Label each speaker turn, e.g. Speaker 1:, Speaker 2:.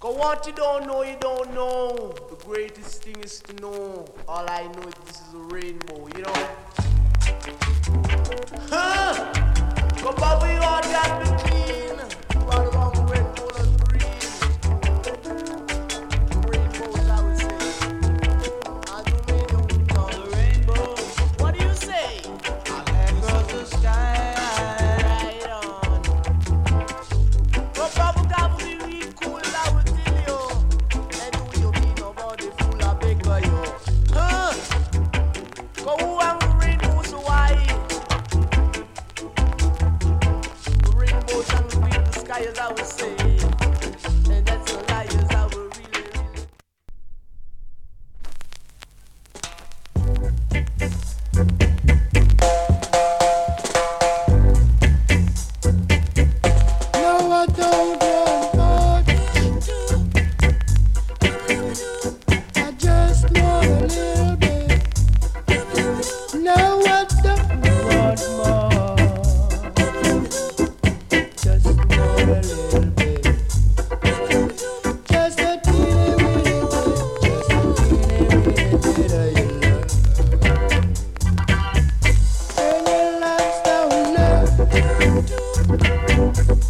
Speaker 1: Cause what you don't know, you don't know. The greatest thing is to know. All I know is this is a rainbow, you know? Huh? Cause Bobby, you all got me clean. You are the wrong rainbow and green. Rainbows, I would say. I do mean you know the rainbow. What do you say? Across the sky. Right on. But Bobby got me real cool, I would tell you. And who you be nobody fool, I beg for you. Huh? Cause who am the rainbow so why? The rainbows and the green, the sky as I would say. And that's the liars I will really, really.
Speaker 2: No, I don't want much. I just want a little bit. No, I don't want more. Just want a little bit. Just a teeny weeny bit. Just a teeny weeny bit of your love. And your love's down love.